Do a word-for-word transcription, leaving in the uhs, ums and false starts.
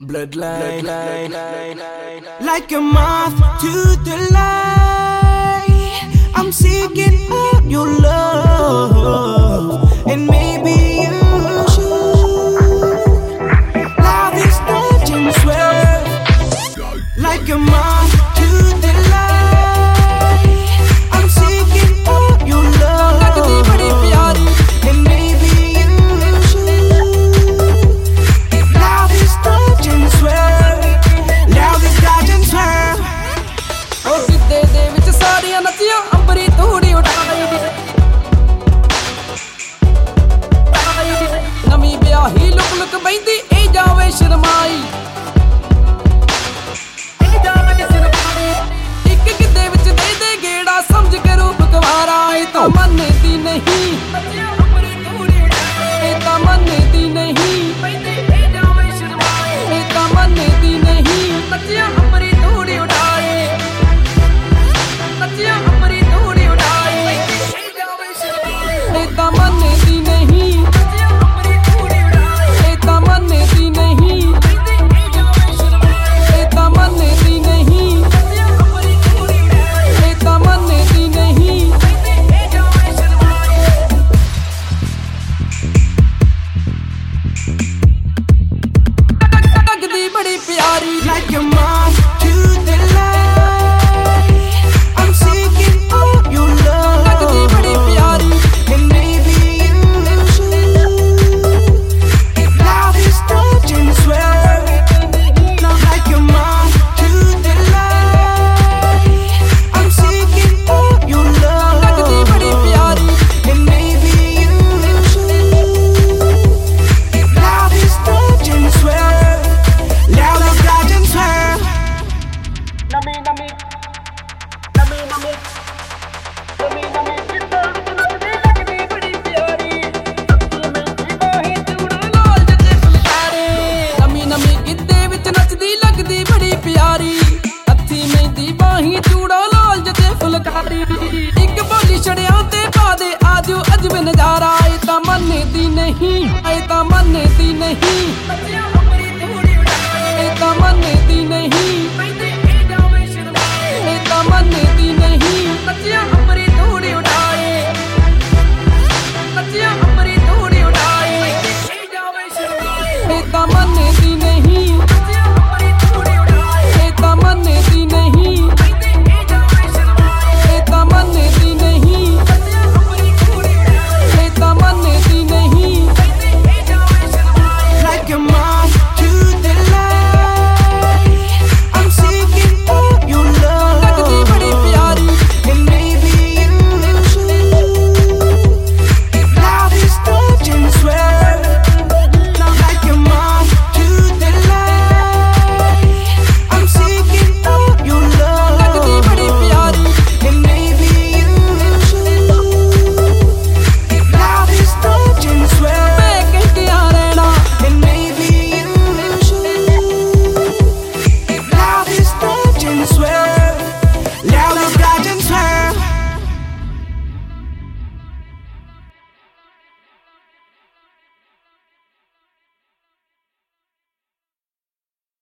Bloodline, like a moth to the light. I'm seeking out your love, and maybe you should. Love is touching, swear, like a moth to the light. I'm seeking out your love, and maybe you should. Love is touching, swear, love is touching, swear. ओ सिद्धे दे विच सारियां नचियां अंबरी धूड़ी उड़ाई दी नवी ब्याही look look बैंदी ए जावे शर्माई ए जावे शर्माई इक गिद्धे विच दे दे गेड़ा समझ के रूप गवारा ए तां मनदी नहीं अंबरी धूड़ी उड़ाई ए तां मनदी नहीं बैंदी ए जावे शर्माई ए तां मनदी नहीं नचियां अंबरी धूड़ी उड़ाई नचियां अंबरी धूड़ी उड़ाई ए तां मनदी नहीं नचियां अंबरी धूड़ी उड़ाई ए तां मनदी नहीं ए तां मनदी नहीं नचियां अंबरी धूड़ी उड़ाई ए तां मनदी नहीं ए जावे शर्माई लगदी बड़ी प्यारी Like a moth to the light. I'm seeking out your लगदी बड़ी love, प्यारी and maybe you should. Love is touching, swear, like a moth to the light. I'm seeking out your लगदी बड़ी love, प्यारी and maybe you should. Love is touching, swear, love is touching, swear. नमी नमी नमी नमी नमी नमी कितना लगदी लगदी बड़ी प्यारी मेरी बाहें चूड़ा लाल जते फुलकारे नमी नमी गिद्धे विच नचदी लगदी बड़ी प्यारी